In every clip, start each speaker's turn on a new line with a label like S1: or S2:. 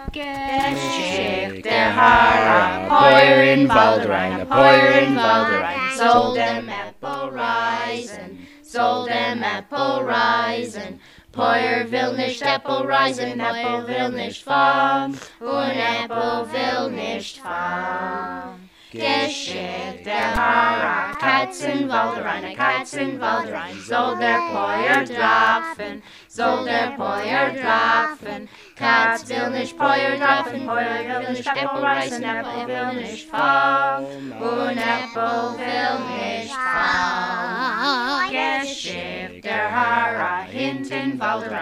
S1: Geschickt der Herr, a poir in Valderine, a poir in Valderine, sold them apple rising, sold them apple rising. Poir will nicht Apple reisen, Apple will nicht fallen, und Apple will nicht fallen. Geschickt der Herr, a Katzenwalderein, soll der Poir drafen, soll der Poir drafen. Katz will nicht Poir drafen, Poir will nicht Apple reisen, Apple will nicht fallen, und Apple will nicht fallen. Geschickt der Herr, a hinten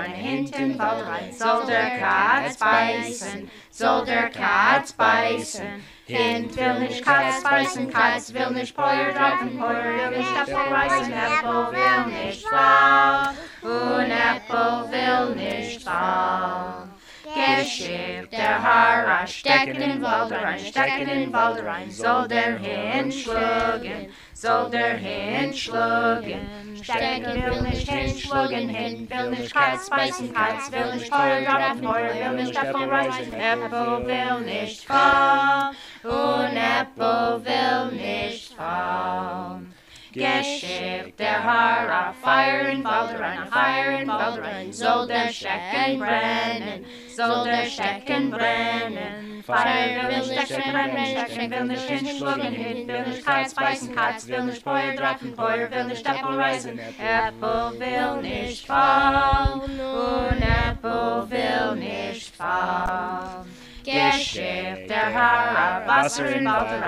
S1: Walderein, soll der Katz beißen, soll der Katz beißen. Hint will nicht Katz beißen, Katz will nicht Poir drafen, Poir will nicht Apple reisen, Apple will nicht fallen, und Apple will nicht fallen. Geschickt der Herr, a stecken in Walderein, soll der hinschlagen, soll der hinschlagen. Stecken will nicht hinschlagen, Hint will nicht Katz beißen, Katz will nicht Poir drafen, Poir will nicht Apple reisen, Apple will nicht fallen, und Apple will nicht fallen. Geschickt der Herr, a fire in Valderein, soll der Stecken brennen, soll der Stecken brennen. Feuer will nicht Stecken brennen, Stecken will nicht hinschlagen, Hint will nicht Katz beißen, Katz will nicht Poir drafen, Poir will nicht Apple reisen, Apple will nicht fallen, und Apple will nicht fallen. Geschickt der Herr, a Wasser in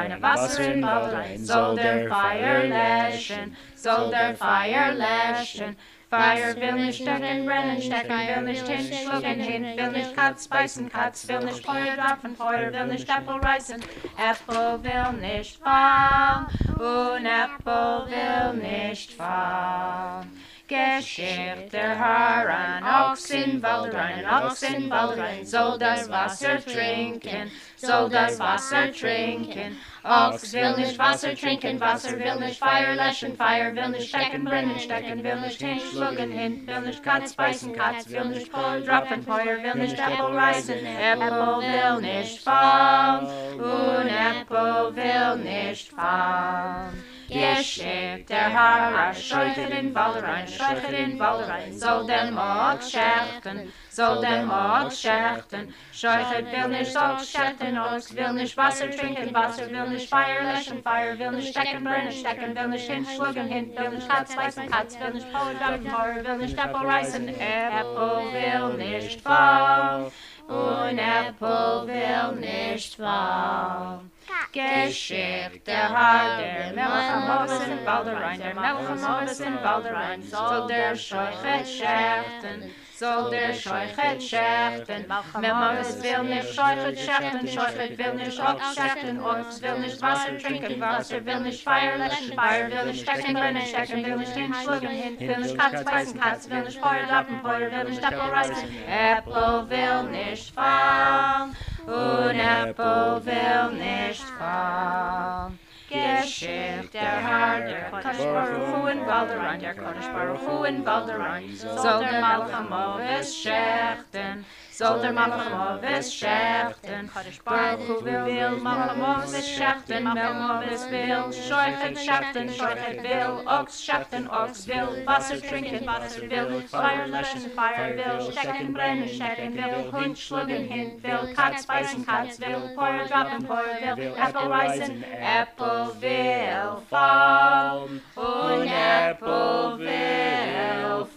S1: Valderein, soll der Feuer löschen, soll der Feuer löschen. Feuer will nicht Stecken brennen, Stecken will nicht hinschlagen, Hint will nicht Katz beißen, Katz will nicht Poir drafen, Poir will nicht Apple reisen, Apple will nicht fallen, und Apple will nicht fallen. Geschickt der Herr, an Ochs in Valderein, soll das Wasser trinken, soll das Wasser trinken. Ochs will nicht Wasser trinken, Wasser will nicht Feuer löschen, Feuer will nicht Stecken brennen, Stecken will nicht hinschlagen, Hint will nicht Katz beißen, Katz will nicht Poir drafen, Poir will nicht Apple reisen, Apple will nicht fallen, und Apple will nicht fallen. Geschickt der Herr, a Scheucher in Valderein, soll der Ochs schächten, soll der Ochs schächten. Scheucher will nicht Ochs schächten, Ochs will nicht Wasser trinken, Wasser will nicht Feuer löschen, Feuer will nicht Stecken brennen, Stecken will nicht hinschlagen, Hint will nicht Katz beißen, Katz will nicht Poir drafen, Poir will nicht Apple reisen, Apple will nicht fallen, und Apple will nicht fallen. Geschickt der Herr, der Melch am Moves in Valderein, soll der Scheuchet schächten, soll der Scheuchet schächten. Melch will nicht Scheuchet schächten, Scheuchet will nicht Ochs schächten, Ochs will nicht Wasser trinken, Wasser will nicht Feuer löschen, Feuer will nicht Stecken brennen, Stecken will nicht hinschlagen, Hint will nicht Katz beißen, Katz will nicht Poir drafen, Poir will nicht Apple reisen, Apple will nicht fallen, und Apple will nicht fallen. Geschickt der Herr, der Kodesh Baruch Hu in Valderein, soll der Melch am Moves schächten, soll der Melch am Moves schächten. Baruch Hu will Melch am Moves schächten, Melch am Moves will Scheuchet schächten, Scheuchet will Ochs schächten, Ochs will Wasser trinken, Wasser will Feuer löschen, Feuer will Stecken brennen, Stecken will hinschlagen, Hint will Katz beißen, Katz will Poir drafen, Poir will Apple reisen, Apple will fallen, und Apple will